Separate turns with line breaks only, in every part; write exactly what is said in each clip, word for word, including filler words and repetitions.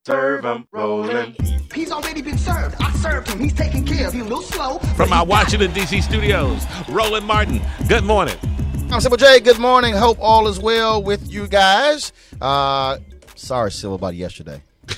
Serve him, rolling.
He's already been served. I served him. He's taken care of. He's a little slow.
From our Washington, D C studios, Roland Martin. Good morning.
I'm Sybil J. Good morning. Hope all is well with you guys. Uh, sorry, Sybil, about yesterday.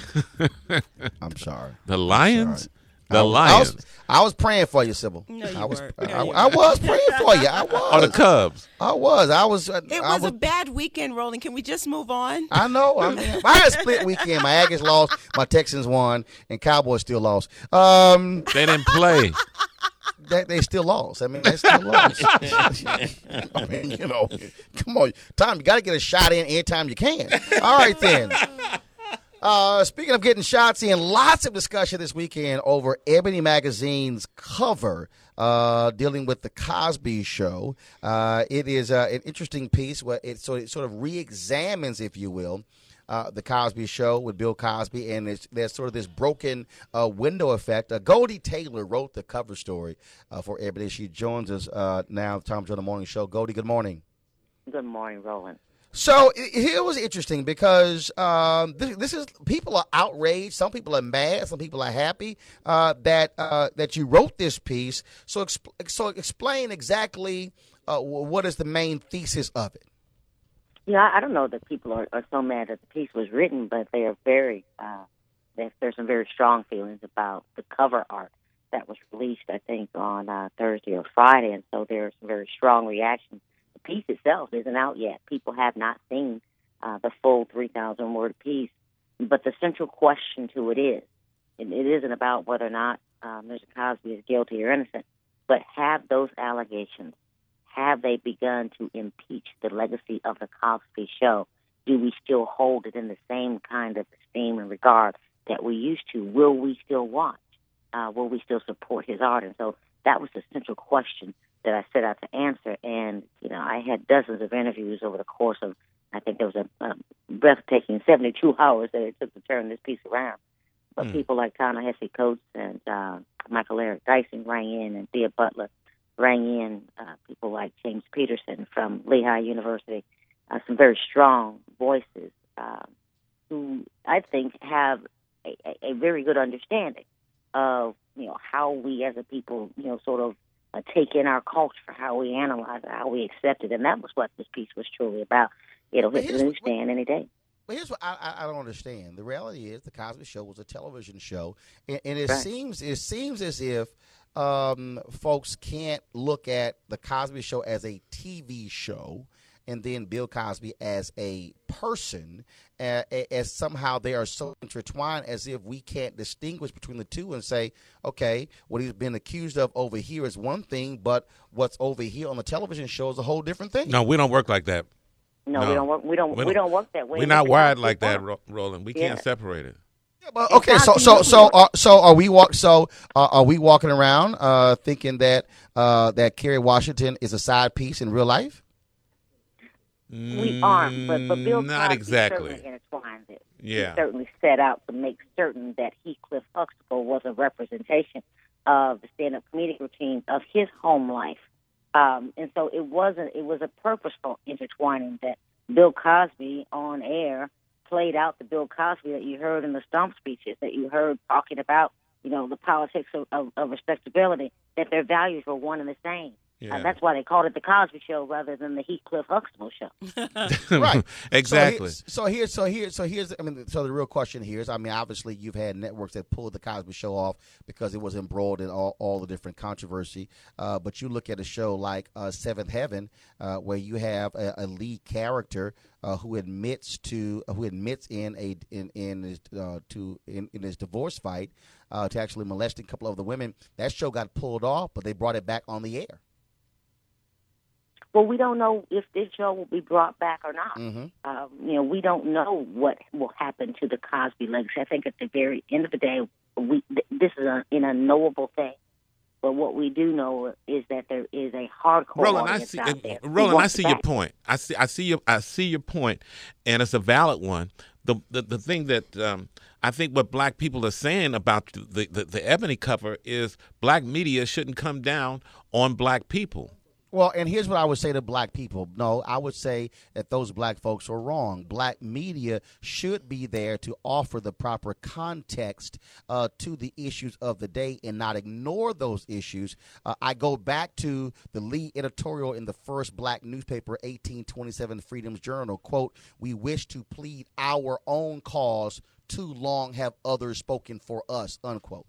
I'm sorry.
The Lions?
Sorry.
The
I was,
Lions.
I was, I was praying for you, Sybil.
No, you
I was,
weren't.
I,
No, you
I was praying for you. I was.
Oh, the Cubs.
I was. I was.
It
I
was, was a bad weekend, Roland. Can we just move on?
I know. I mean, I had a split weekend. My Aggies lost, my Texans won, and Cowboys still lost. Um,
They didn't play.
they, they still lost. I mean, they still lost. I mean, you know, come on, Tom, you got to get a shot in anytime you can. All right, then. Uh, speaking of getting shots in, lots of discussion this weekend over Ebony Magazine's cover uh, dealing with the Cosby Show. Uh, it is uh, an interesting piece where it sort of, sort of re-examines, if you will, uh, the Cosby Show with Bill Cosby, and it's, there's sort of this broken uh, window effect. Uh, Goldie Taylor wrote the cover story uh, for Ebony. She joins us uh, now, Tom Jones Morning Show. Goldie, good morning.
Good morning, Roland.
So it, it was interesting because um, this, this is people are outraged. Some people are mad. Some people are happy uh, that uh, that you wrote this piece. So exp- so explain exactly uh, what is the main thesis of it.
Yeah, I don't know that people are, are so mad that the piece was written, but they are very uh, there's, there's some very strong feelings about the cover art that was released, I think, on uh, Thursday or Friday, and so there are some very strong reactions. Piece itself isn't out yet. People have not seen uh, the full three thousand word piece. But the central question to it is, and it isn't about whether or not um, Mister Cosby is guilty or innocent, but have those allegations, have they begun to impeach the legacy of the Cosby Show? Do we still hold it in the same kind of esteem and regard that we used to? Will we still watch? Uh, will we still support his art? And so that was the central question that I set out to answer. And, you know, I had dozens of interviews over the course of, I think there was a, a breathtaking seventy-two hours that it took to turn this piece around. But mm. people like Ta-Nehisi Coates and uh, Michael Eric Dyson rang in, and Thea Butler rang in, uh, people like James Peterson from Lehigh University, uh, some very strong voices uh, who I think have a, a, a very good understanding of, you know, how we as a people, you know, sort of Uh, take in our culture, how we analyze it, how we accept it, and that was what this piece was truly about. It'll hit the newsstand any day.
But here's what I, I don't understand. The reality is, the Cosby Show was a television show, and, and it
right.
seems it seems as if um, folks can't look at the Cosby Show as a T V show, and then Bill Cosby as a person, uh, as somehow they are so intertwined, as if we can't distinguish between the two and say, okay, what he's been accused of over here is one thing, but what's over here on the television show is a whole different thing.
No, we don't work like that.
No,
no.
we don't work. We don't. We don't, we don't work that way.
We're not wired like that, Roland. We
yeah.
can't separate it.
Yeah, but, okay, so so so uh, so are we walk? So uh, are we walking around uh, thinking that uh, that Kerry Washington is a side piece in real life?
We aren't, but, but Bill
Not
Cosby
exactly.
certainly intertwines it.
Yeah.
He certainly set out to make certain that Heathcliff Huxtable was a representation of the stand-up comedic routine of his home life. Um, and so it wasn't, it was a purposeful intertwining that Bill Cosby on air played out the Bill Cosby that you heard in the stump speeches, that you heard talking about, you know, the politics of, of, of respectability, that their values were one and the same. Yeah. Uh, that's why they called it the Cosby Show rather than the Heathcliff Huxtable Show.
Right,
exactly.
So here, so here, so here, so here's. I mean, so the real question here is, I mean, obviously you've had networks that pulled the Cosby Show off because it was embroiled in all, all the different controversy. Uh, but you look at a show like uh, Seventh Heaven, uh, where you have a, a lead character uh, who admits to uh, who admits in a in in his uh, to in, in his divorce fight uh, to actually molesting a couple of the women. That show got pulled off, but they brought it back on the air.
Well, we don't know if this show will be brought back or not.
Mm-hmm.
Um, you know, we don't know what will happen to the Cosby legacy. I think at the very end of the day, we th- this is a, an unknowable thing. But what we do know is that there is a hardcore
Roland,
audience
I see,
out there.
Roland, I see your point. I see, I see your, I see your point, and it's a valid one. The the, the thing that um, I think what black people are saying about the, the the Ebony cover is black media shouldn't come down on black people.
Well, and here's what I would say to black people. No, I would say that those black folks are wrong. Black media should be there to offer the proper context uh, to the issues of the day and not ignore those issues. Uh, I go back to the lead editorial in the first black newspaper, eighteen twenty-seven Freedom's Journal. Quote, "We wish to plead our own cause. Too long have others spoken for us," unquote.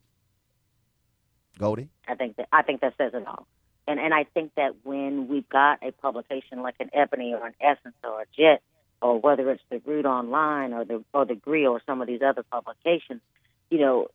Goldie?
I think that I think that says it all. And and I think that when we've got a publication like an Ebony or an Essence or a Jet, or whether it's the Root Online or the or the Gree or some of these other publications, you know,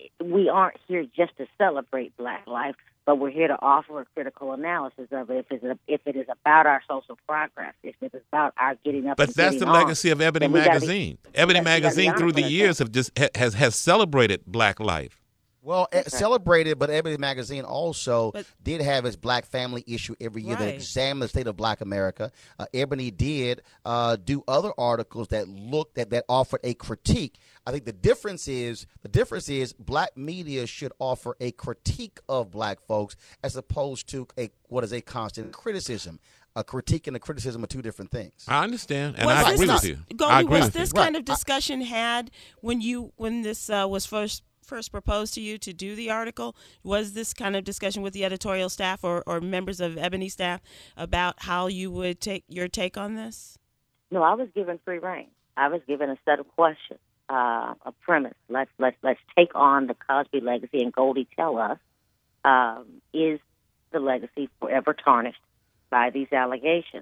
we aren't here just to celebrate Black life, but we're here to offer a critical analysis of it. If it's if it is about our social progress, if it is about our getting up.
But
and
that's the
getting on,
legacy of Ebony
then we gotta
Magazine.
be-
Ebony
we gotta- we gotta be
Magazine, through
honest
the
with
years, have just ha- has has celebrated Black life.
Well, eh, celebrated, but Ebony Magazine also
But-
did have its Black family issue every year that
Right.
examined the state of Black America. Uh, Ebony did uh, do other articles that looked at that offered a critique. I think the difference is the difference is Black media should offer a critique of Black folks as opposed to a what is a constant criticism. A critique and a criticism are two different things.
I understand, and
Was
I
this
agree
dis-
with you.
Goldie,
I agree
was
with
this
you.
kind
Right.
of discussion had when you when this uh, was first first proposed to you to do the article? Was this kind of discussion with the editorial staff or, or members of Ebony staff about how you would take your take on this?
No, I was given free reign. I was given a set of questions, uh, a premise. Let's let's let's take on the Cosby legacy, and Goldie, tell us: um, is the legacy forever tarnished by these allegations?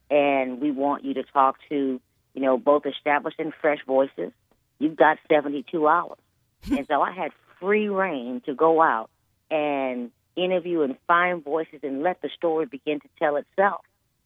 And we want you to talk to, you know, both established and fresh voices. You've got seventy-two hours, and so I had free reign to go out and interview and find voices and let the story begin to tell itself.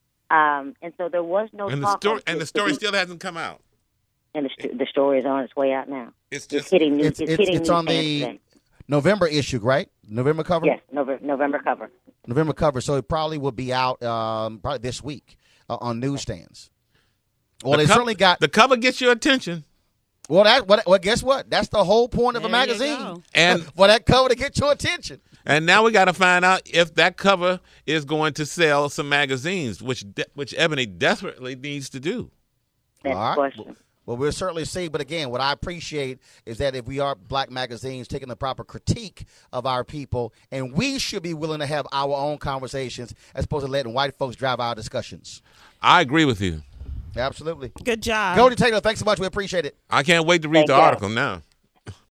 Um, and so there was no
And the
talk
story
of
and the
this
story
being-
still hasn't come out.
and the, st- the story is on its way out now.
It's
It's
just
hitting new,
It's
it's,
it's,
hitting
it's
new
on
fans
the
today.
November issue, right? November cover?
Yes, November, November cover.
November cover. So it probably will be out um, probably this week uh, on newsstands. Well,
the
they
co-
certainly got.
the cover gets your attention,
Well, that. What, well, guess what? That's the whole point of a
There you
magazine.
go.
and
For that cover to get your attention.
and now we got to find out if that cover is going to sell some magazines, which de- which Ebony desperately needs to do.
That's
All right.
the question.
Well, we'll certainly see. But again, what I appreciate is that if we are Black magazines taking the proper critique of our people, and we should be willing to have our own conversations as opposed to letting white folks drive our discussions.
I agree with you.
Absolutely.
Good job.
Goldie Taylor, thanks so much. We appreciate it.
I can't wait to read
Thank
the
you.
article now.